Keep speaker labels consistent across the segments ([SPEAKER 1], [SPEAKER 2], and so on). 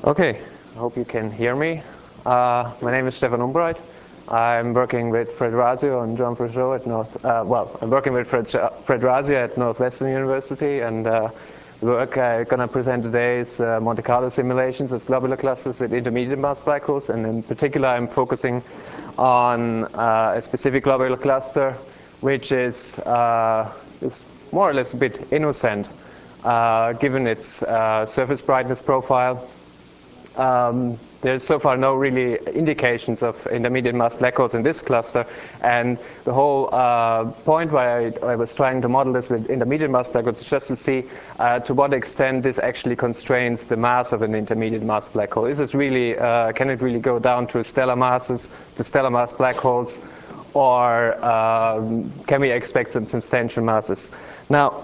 [SPEAKER 1] Okay, I hope you can hear me. My name is Stefan Umbreit. I'm working with Fred Razio and John Fréjot at I'm working with Fred Razio at Northwestern University, and the work I'm going to present today is Monte Carlo simulations of globular clusters with intermediate mass black holes, and in particular I'm focusing on a specific globular cluster which is more or less a bit innocent given its surface brightness profile. There's so far no really indications of intermediate mass black holes in this cluster, and the whole point why I was trying to model this with intermediate mass black holes is just to see to what extent this actually constrains the mass of an intermediate mass black hole. Is it really, can it really go down to stellar masses, to stellar mass black holes, or can we expect some substantial masses? Now,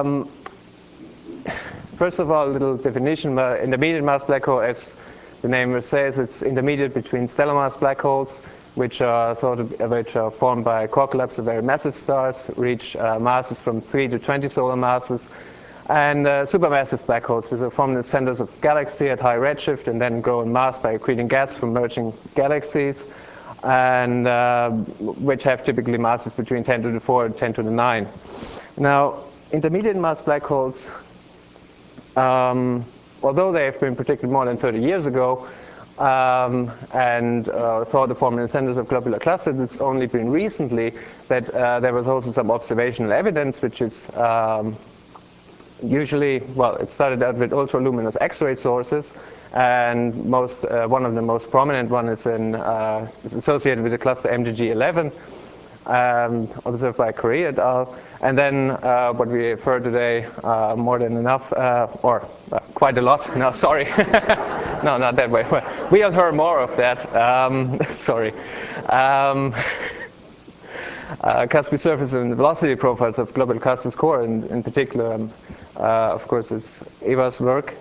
[SPEAKER 1] first of all, a little definition. Intermediate mass black hole, as the name says, it's intermediate between stellar mass black holes, which are formed by core collapse of very massive stars, reach masses from 3 to 20 solar masses, and supermassive black holes, which are formed in the centers of galaxy at high redshift and then grow in mass by accreting gas from merging galaxies, and which have typically masses between 10 to the 4 and 10 to the 9. Now, intermediate mass black holes, although they have been predicted more than 30 years ago and thought to form in the centers of globular clusters, it's only been recently that there was also some observational evidence, which is usually, well, it started out with ultraluminous X-ray sources, and one of the most prominent one is associated with the cluster MGG11. Observed by Curry et al. And then what we have heard today, more than enough, or quite a lot. No, sorry. No, not that way. We'll hear more of that. Sorry. Casspe surface and velocity profiles of globular clusters core, and in particular, of course, it's Eva's work.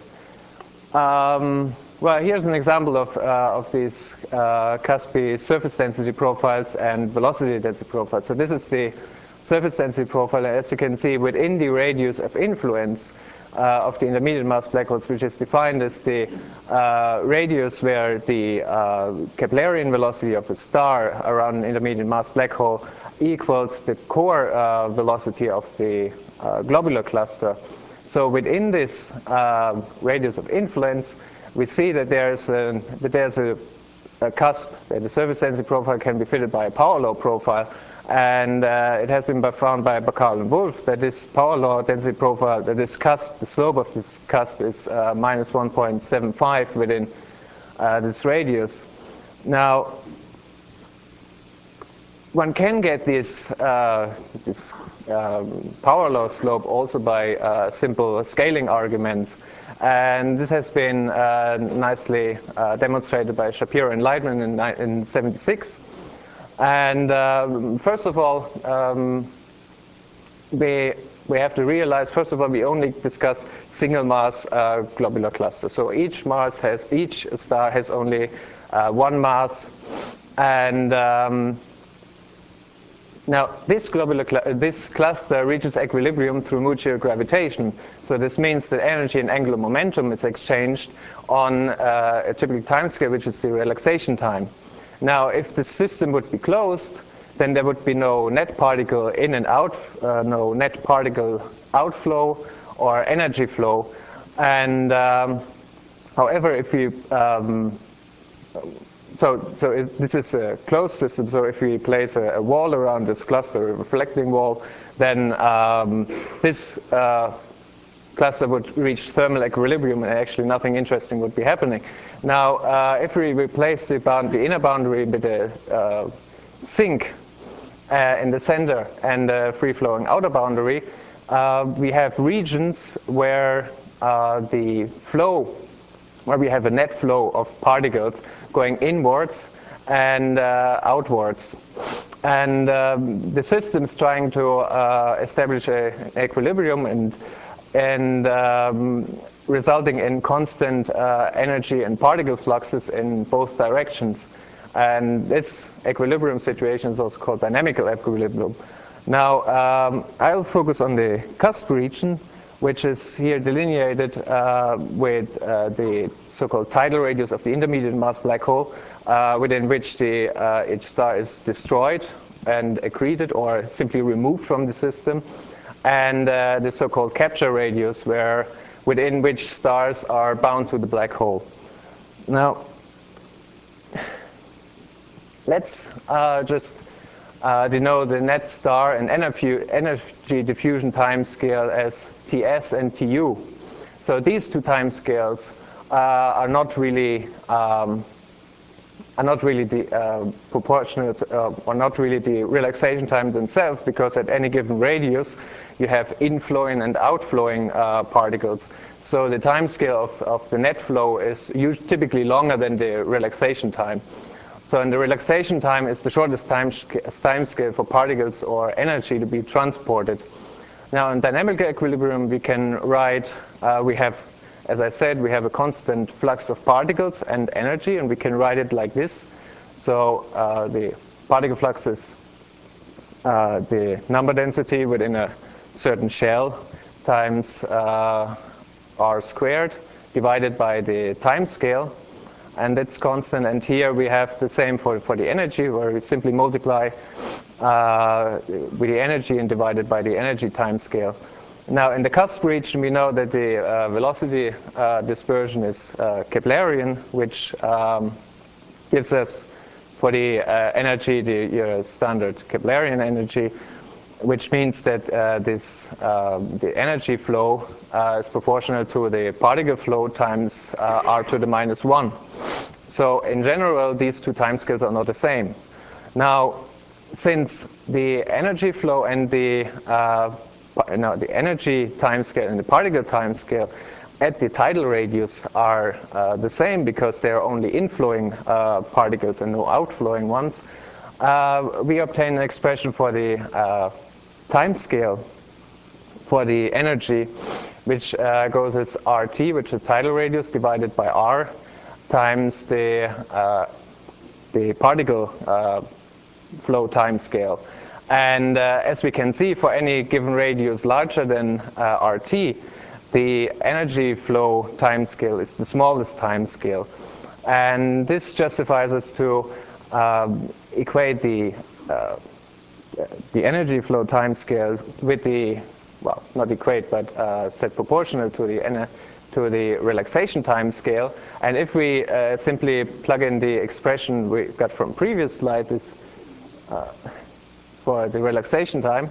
[SPEAKER 1] Well, here's an example of these Casspe surface density profiles and velocity density profiles. So this is the surface density profile, and as you can see, within the radius of influence of the intermediate mass black holes, which is defined as the radius where the Keplerian velocity of a star around an intermediate mass black hole equals the core velocity of the globular cluster. So within this radius of influence, we see that there's a cusp, that the surface density profile can be fitted by a power law profile, and it has been found by Bacall and Wolf that this power law density profile, that this cusp, the slope of this cusp is minus 1.75 within this radius. Now, one can get this power law slope also by simple scaling arguments, and this has been nicely demonstrated by Shapiro and Leitman in '76. And first of all, we have to realize, first of all, we only discuss single mass globular clusters. So each star has only one mass, and now, this cluster reaches equilibrium through mutual gravitation. So this means that energy and angular momentum is exchanged on a typical time scale, which is the relaxation time. Now, if the system would be closed, then there would be no net particle in and out, no net particle outflow or energy flow. And however, if you this is a closed system, so if we place a wall around this cluster, a reflecting wall, then this cluster would reach thermal equilibrium, and actually nothing interesting would be happening. Now, if we replace the inner boundary with a sink in the center and a free-flowing outer boundary, we have regions where where we have a net flow of particles going inwards and outwards. And the system is trying to establish an equilibrium and resulting in constant energy and particle fluxes in both directions. And this equilibrium situation is also called dynamical equilibrium. Now, I'll focus on the cusp region, which is here delineated with the so-called tidal radius of the intermediate mass black hole, within which each star is destroyed and accreted or simply removed from the system, and the so-called capture radius, within which stars are bound to the black hole. Now, let's just denote the net star and energy diffusion timescale as Ts and Tu. So these two timescales are not really the proportionate or not really the relaxation time themselves, because at any given radius you have inflowing and outflowing particles. So the time scale of the net flow is typically longer than the relaxation time. So in the relaxation time is the shortest time scale for particles or energy to be transported. Now in dynamic equilibrium we can write, as I said, we have a constant flux of particles and energy, and we can write it like this. So the particle flux is the number density within a certain shell times r squared divided by the time scale, and that's constant. And here we have the same for the energy, where we simply multiply with the energy and divide it by the energy time scale. Now in the cusp region we know that the velocity dispersion is Keplerian, which gives us for the energy the standard Keplerian energy, which means that the energy flow is proportional to the particle flow times r to the minus 1. So in general these two timescales are not the same. Now since the energy flow and the energy timescale and the particle timescale at the tidal radius are the same, because they are only inflowing particles and no outflowing ones, we obtain an expression for the timescale for the energy, which goes as RT, which is tidal radius, divided by R times the particle flow timescale. And as we can see, for any given radius larger than RT, the energy flow timescale is the smallest timescale. And this justifies us to equate the energy flow timescale with the, well, not equate, but set proportional to the relaxation timescale. And if we simply plug in the expression we got from previous slide, this for the relaxation time,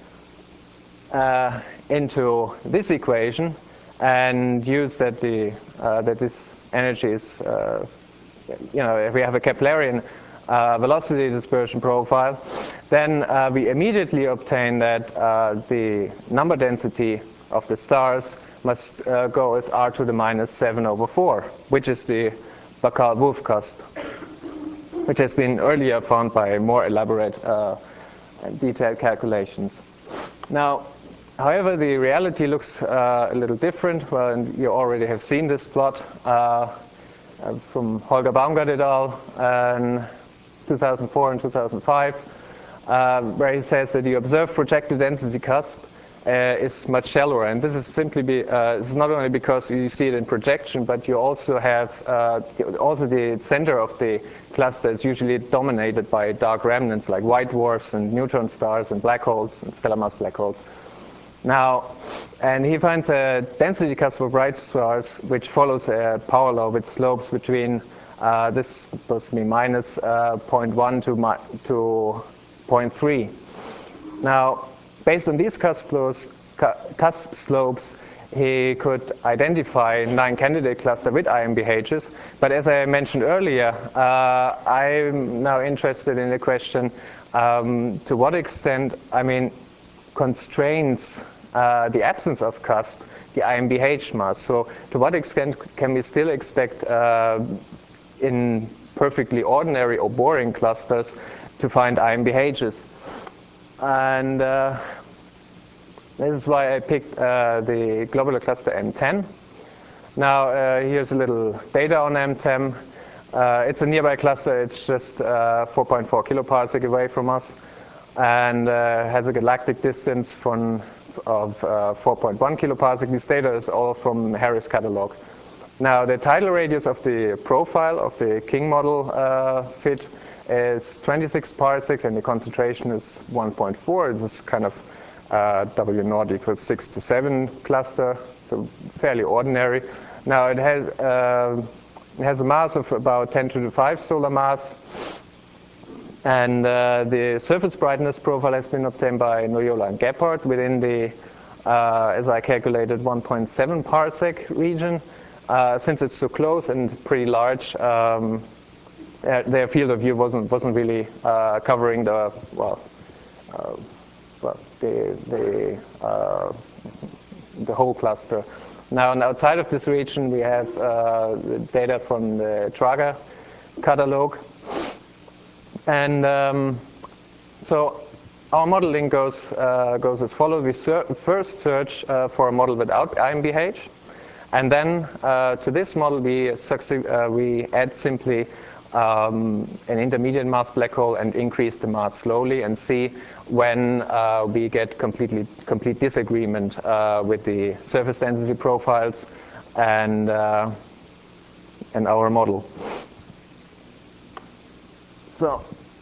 [SPEAKER 1] into this equation, and use that that this energy is, if we have a Keplerian velocity dispersion profile, then we immediately obtain that the number density of the stars must go as r to the minus 7/4, which is the Bacall-Wolf cusp, which has been earlier found by more elaborate and detailed calculations. Now, however, the reality looks a little different. Well, and you already have seen this plot from Holger Baumgart et al. In 2004 and 2005, where he says that the observed projected density cusp is much shallower. And this is simply this is not only because you see it in projection, but you also have also the center of the cluster is usually dominated by dark remnants like white dwarfs and neutron stars and black holes and stellar mass black holes. Now, and he finds a density cusp of bright stars which follows a power law with slopes between this is supposed to be minus 0.1 to 0.3. Now, based on these cusp slopes, he could identify 9 candidate clusters with IMBHs. But as I mentioned earlier, I'm now interested in the question to what extent, constrains the absence of cusp the IMBH mass. So to what extent can we still expect in perfectly ordinary or boring clusters to find IMBHs? And this is why I picked the globular cluster M10. Now here's a little data on M10. It's a nearby cluster. It's just 4.4 kiloparsec away from us, and has a galactic distance of 4.1 kiloparsec. This data is all from Harris catalog. Now, the tidal radius of the profile of the King model fit is 26 parsecs, and the concentration is 1.4. This is kind of W naught equals 6 to 7 cluster, so fairly ordinary. Now, it has a mass of about 10 to the 5 solar mass, and the surface brightness profile has been obtained by Noyola and Gebhardt within the, as I calculated, 1.7 parsec region. Since it's so close and pretty large, their field of view wasn't really covering the the whole cluster. Now, outside of this region, we have the data from the Trager catalog, and so our modeling goes as follows: we first search for a model without IMBH. And then to this model, we add simply an intermediate mass black hole and increase the mass slowly and see when we get complete disagreement with the surface density profiles and our model. So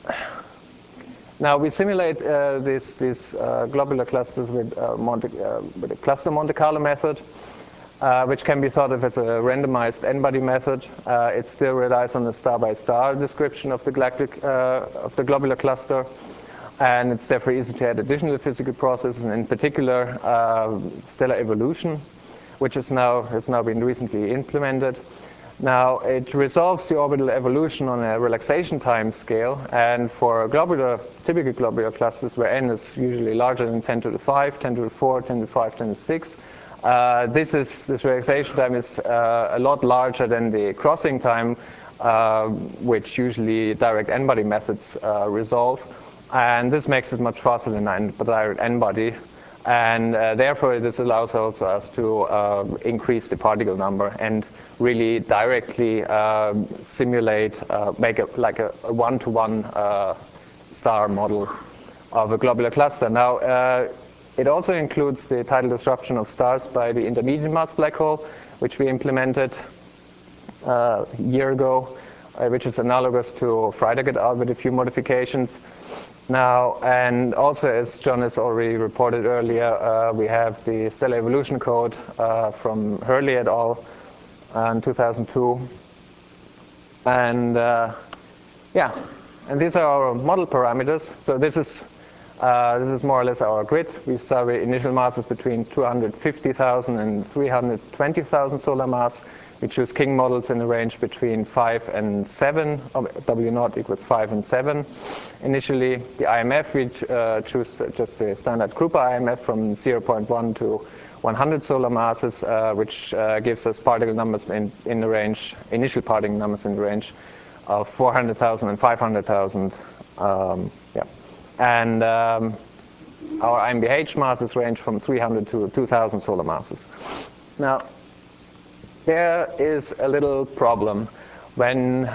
[SPEAKER 1] now we simulate these globular clusters with a cluster Monte Carlo method. Which can be thought of as a randomized n-body method. It still relies on the star-by-star description of the globular cluster, and it's therefore easy to add additional physical processes, and in particular stellar evolution, which has now been recently implemented. Now, it resolves the orbital evolution on a relaxation time scale, and for typical globular clusters where n is usually larger than 10 to the 5, 10 to the 4, 10 to the 5, 10 to the 6, this relaxation time is a lot larger than the crossing time, which usually direct n-body methods resolve. And this makes it much faster than direct n-body. And therefore, this allows also us to increase the particle number and really directly simulate, make like a one-to-one star model of a globular cluster. Now, it also includes the tidal disruption of stars by the intermediate mass black hole, which we implemented a year ago, which is analogous to Freitag et al. With a few modifications. Now, and also, as John has already reported earlier, we have the stellar evolution code from Hurley et al. In 2002. And yeah, and these are our model parameters. So this is more or less our grid. We start with initial masses between 250,000 and 320,000 solar mass. We choose King models in the range between 5 and 7, W naught equals 5 and 7. Initially, the IMF, we choose just the standard Krupa IMF from 0.1 to 100 solar masses, which gives us particle numbers in the range, initial particle numbers in the range of 400,000 and 500,000. Yeah. And our IMBH masses range from 300 to 2,000 solar masses. Now, there is a little problem when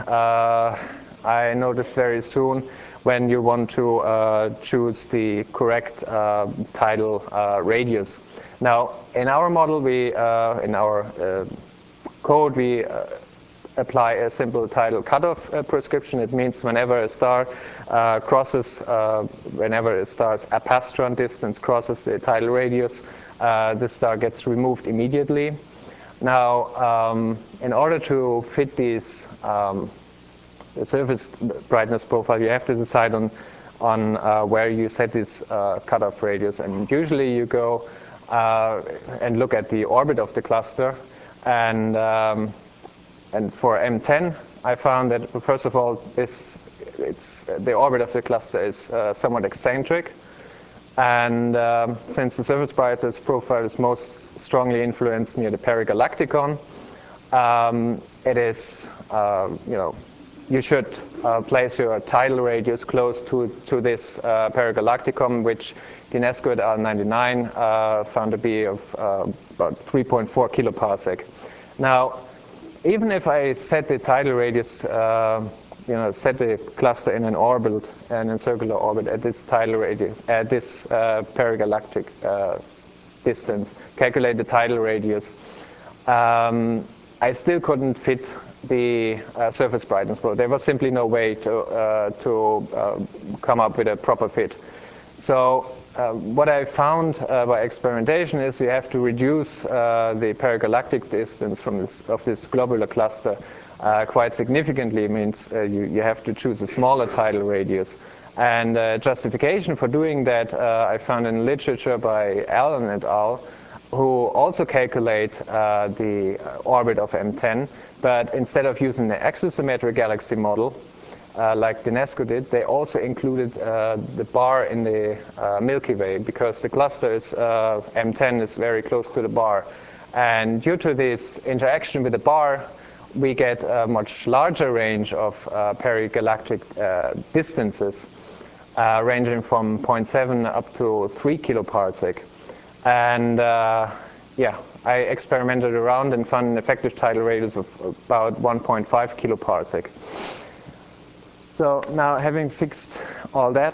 [SPEAKER 1] I noticed very soon when you want to choose the correct tidal radius. Now, in our model, in our code, we apply a simple tidal cutoff prescription. It means whenever a star crosses, whenever a star's apastron distance crosses the tidal radius, the star gets removed immediately. Now, in order to fit these the surface brightness profile, you have to decide on where you set this cutoff radius. And usually you go and look at the orbit of the cluster. And for M10, I found that, first of all, the orbit of the cluster is somewhat eccentric. And since the surface brightness profile is most strongly influenced near the perigalacticon, it is, you should place your tidal radius close to this perigalacticon, which Dinescu et al. 99 found to be of about 3.4 kiloparsec. Now, even if I set the tidal radius, set the cluster in an orbit, in a circular orbit at this tidal radius, at this perigalactic distance, calculate the tidal radius, I still couldn't fit the surface brightness profile. There was simply no way to come up with a proper fit. So what I found by experimentation is you have to reduce the paragalactic distance of this globular cluster quite significantly. It means you have to choose a smaller tidal radius. And justification for doing that I found in literature by Allen et al., who also calculate the orbit of M10, but instead of using the axisymmetric galaxy model, like Dinescu did, they also included the bar in the Milky Way, because the cluster is M10 is very close to the bar. And due to this interaction with the bar, we get a much larger range of perigalactic distances, ranging from 0.7 up to 3 kiloparsec. And yeah, I experimented around and found an effective tidal radius of about 1.5 kiloparsec. So now, having fixed all that,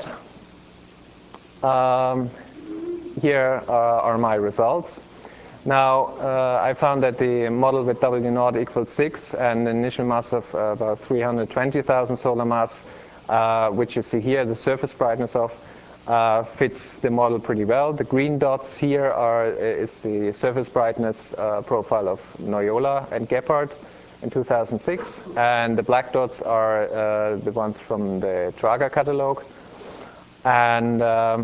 [SPEAKER 1] here are my results. Now, I found that the model with W0 equals 6 and an initial mass of about 320,000 solar mass, which you see here, the surface brightness of, fits the model pretty well. The green dots here is the surface brightness profile of Noyola and Gephardt in 2006, and the black dots are the ones from the Trager catalog. And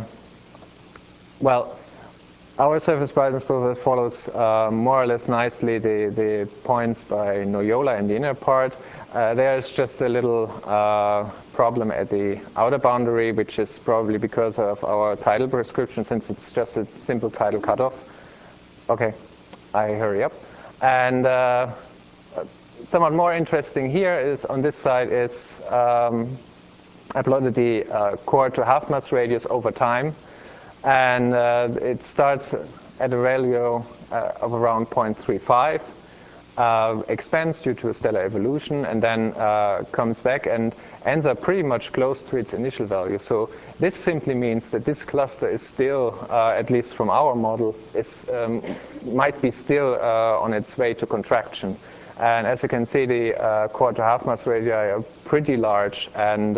[SPEAKER 1] well, our surface brightness profile follows more or less nicely the points by Noyola in the inner part. There's just a little problem at the outer boundary, which is probably because of our tidal prescription, since it's just a simple tidal cutoff. Okay, I hurry up. And somewhat more interesting here is on this side is I plotted the core to half mass radius over time, and it starts at a value of around 0.35, expands due to stellar evolution, and then comes back and ends up pretty much close to its initial value. So this simply means that this cluster is still, at least from our model, might be still on its way to contraction. And as you can see, the core to half mass radii are pretty large, and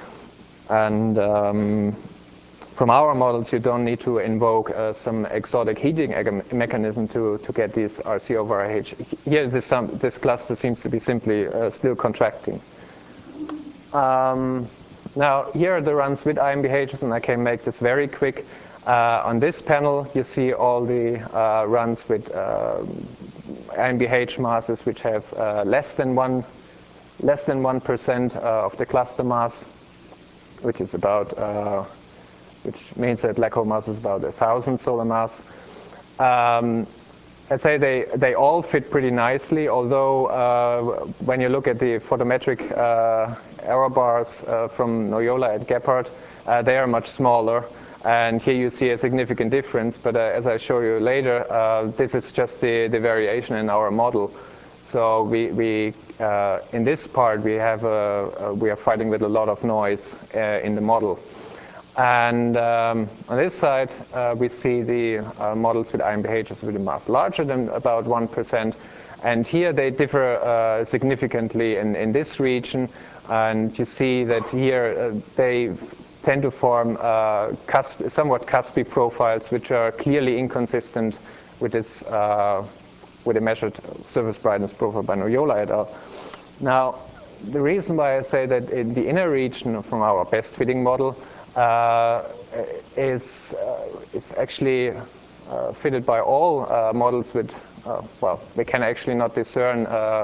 [SPEAKER 1] from our models, you don't need to invoke some exotic heating mechanism to get these RC over RH. Here, this cluster seems to be simply still contracting. Now, here are the runs with IMBHs, and I can make this very quick. On this panel, you see all the runs with IMBH masses which have less than 1% of the cluster mass, which is about which means that black hole mass is about 1,000 solar mass. I'd say they all fit pretty nicely, although when you look at the photometric error bars from Noyola and Gephardt, they are much smaller. And here you see a significant difference, but as I show you later, this is just the variation in our model. So we in this part we are fighting with a lot of noise in the model. And on this side, we see the models with IMBHs with a mass larger than about 1%. And here they differ significantly in this region. And you see that here they tend to form somewhat cuspy profiles, which are clearly inconsistent with this with a measured surface brightness profile by Noyola et al. Now, the reason why I say that in the inner region from our best fitting model is actually fitted by all models with, well, we can actually not discern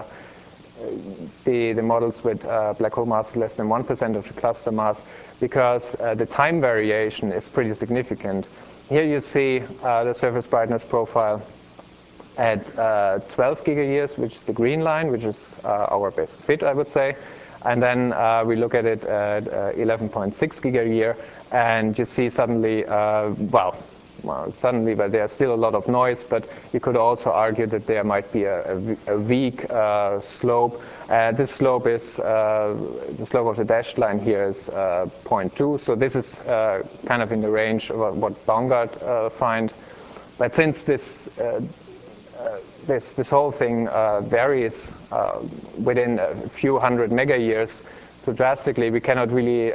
[SPEAKER 1] the models with black hole mass less than 1% of the cluster mass, because the time variation is pretty significant. Here you see the surface brightness profile at 12 gigayears, which is the green line, which is our best fit, I would say. And then we look at it at 11.6 gigayear, and you see suddenly, well, suddenly, but there's still a lot of noise, but you could also argue that there might be a weak slope. This slope is, the slope of the dashed line here is 0.2, so this is kind of in the range of what Baumgart find. But since this this whole thing varies within a few hundred mega years so drastically. We cannot really,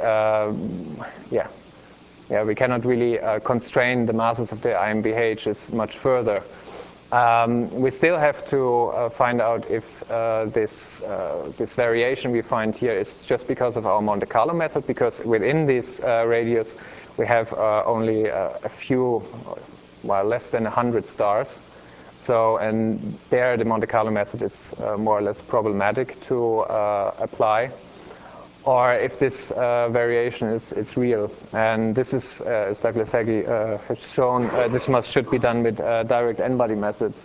[SPEAKER 1] we cannot really constrain the masses of the IMBHs much further. We still have to find out if this variation we find here is just because of our Monte Carlo method, because within this radius we have only a few, well, less than 100 stars. So, and there the Monte Carlo method is more or less problematic to apply. Or if this variation is real. And this is, as Douglas Haggie has shown, this should be done with direct n-body methods.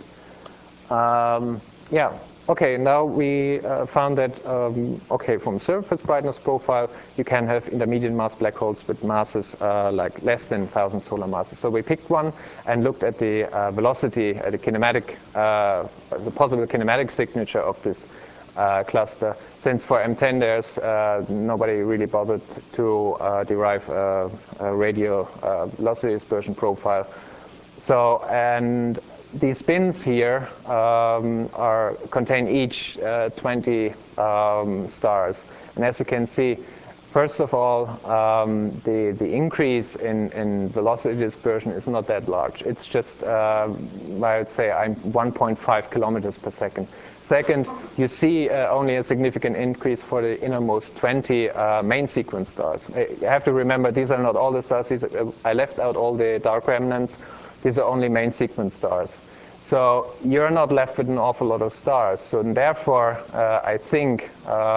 [SPEAKER 1] Okay, now we found that, from surface brightness profile, you can have intermediate mass black holes with masses like less than 1,000 solar masses. So we picked one and looked at the velocity, the kinematic, the possible kinematic signature of this cluster. Since for M10 there's nobody really bothered to derive a radial velocity dispersion profile. So, and these spins here contain each 20 stars. And as you can see, first of all, the increase in velocity dispersion is not that large. It's just, I would say, 1.5 kilometers per second. Second, you see only a significant increase for the innermost 20 main sequence stars. You have to remember, these are not all the stars. I left out all the dark remnants. These are only main sequence stars. So you're not left with an awful lot of stars. So therefore, I think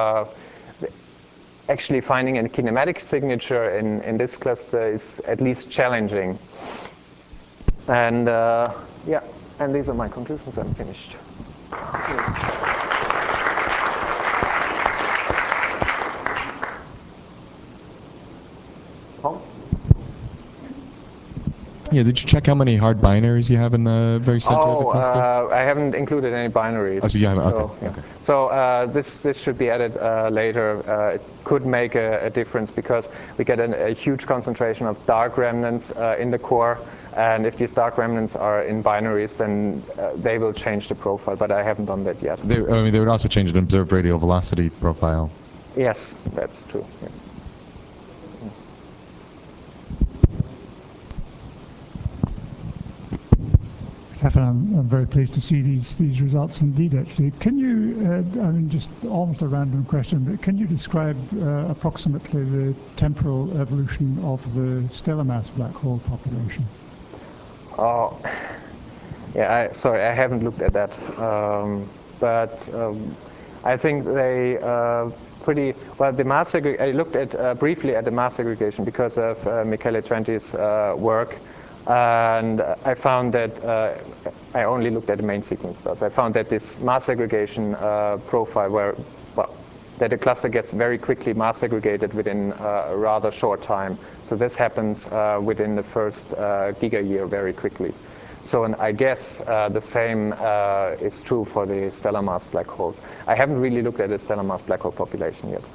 [SPEAKER 1] actually finding a kinematic signature in this cluster is at least challenging. And and these are my conclusions. I'm finished. Tom?
[SPEAKER 2] Yeah, did you check how many hard binaries you have in the very center of the cluster?
[SPEAKER 1] I haven't included any binaries.
[SPEAKER 2] Oh, so you haven't?
[SPEAKER 1] So,
[SPEAKER 2] okay.
[SPEAKER 1] yeah.
[SPEAKER 2] Okay.
[SPEAKER 1] So this should be added later. It could make a difference because we get a huge concentration of dark remnants in the core. And if these dark remnants are in binaries, then they will change the profile. But I haven't done that yet.
[SPEAKER 2] They would also change the observed radial velocity profile.
[SPEAKER 1] Yes, that's true. Yeah.
[SPEAKER 3] Stefan, I'm very pleased to see these results indeed, actually. Can you, just almost a random question, but can you describe approximately the temporal evolution of the stellar mass black hole population?
[SPEAKER 1] Oh, yeah, sorry, I haven't looked at that. But I think they pretty, well, the mass segregation, I looked at briefly at the mass segregation because of Michele Trenti's work. And I found that I only looked at the main sequence stars. I found that this mass segregation profile that the cluster gets very quickly mass segregated within a rather short time. So this happens within the first giga year very quickly. So, and I guess the same is true for the stellar mass black holes. I haven't really looked at the stellar mass black hole population yet.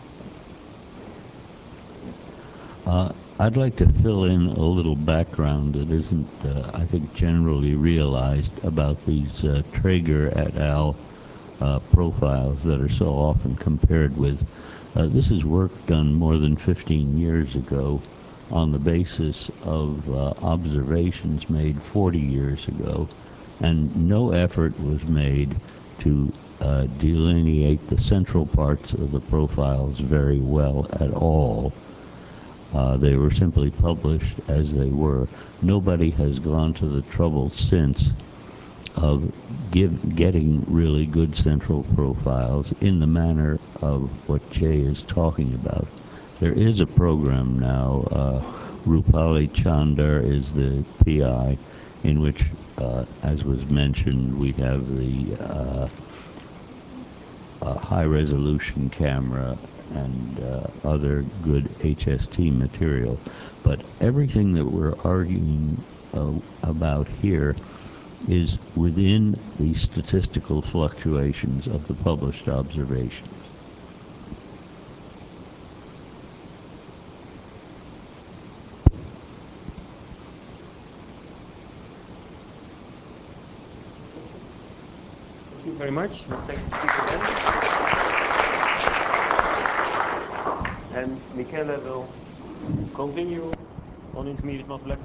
[SPEAKER 4] I'd like to fill in a little background that isn't, I think, generally realized about these Traeger et al. Profiles that are so often compared with. This is work done more than 15 years ago on the basis of observations made 40 years ago, and no effort was made to delineate the central parts of the profiles very well at all. They were simply published as they were. Nobody has gone to the trouble since of getting really good central profiles in the manner of what Jay is talking about. There is a program now, Rupali Chandar is the PI, in which, as was mentioned, we have the high-resolution camera and other good HST material. But everything that we're arguing about here is within the statistical fluctuations of the published observations.
[SPEAKER 5] very much.
[SPEAKER 1] Thank you again. And Michele will
[SPEAKER 5] Continue on intermediate multiple